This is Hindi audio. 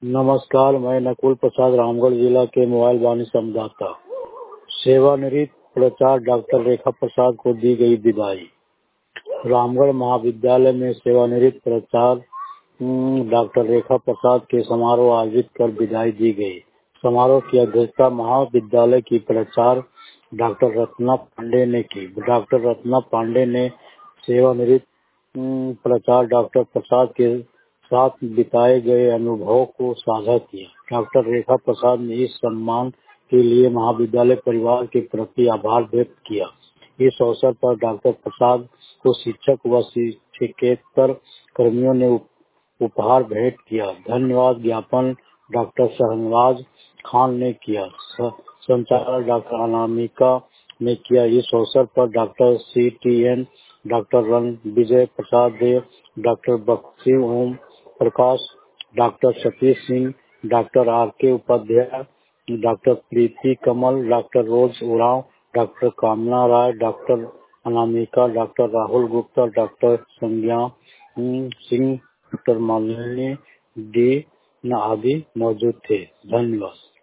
नमस्कार, मैं नकुल प्रसाद रामगढ़ जिला के मोबाइल वाणी संवाददाता। सेवानिवृत्त प्राचार्य डॉक्टर रेखा प्रसाद को दी गई विदाई। रामगढ़ महाविद्यालय में सेवानिवृत्त प्राचार्य डॉक्टर रेखा प्रसाद के समारोह आयोजित कर विदाई दी गई। समारोह की अध्यक्षता महाविद्यालय की प्राचार्य डॉक्टर रत्ना पांडे ने की। डॉक्टर रत्ना पांडे ने सेवानिवृत्त प्राचार्य डॉक्टर प्रसाद के साथ बिताए गए अनुभव को साझा किया। डॉक्टर रेखा प्रसाद ने इस सम्मान के लिए महाविद्यालय परिवार के प्रति आभार व्यक्त किया। इस अवसर पर डॉक्टर प्रसाद को शिक्षक व शिक्षकेतर कर्मियों ने उपहार भेंट किया। धन्यवाद ज्ञापन डॉक्टर शहनवाज खान ने किया। संचालक डॉक्टर अनामिका ने किया। इस अवसर पर doctor CTN, doctor Ranvijay Prasad Dev, doctor Bakshi Om Prakash, doctor Satish Singh, doctor RK Upadhyay, doctor Preeti Kamal, doctor Rose Oraon, doctor Kamna Rai, doctor Anamika, doctor Rahul Gupta, doctor Sangya Singh, doctor Malini D आदि मौजूद थे। धन्यवाद।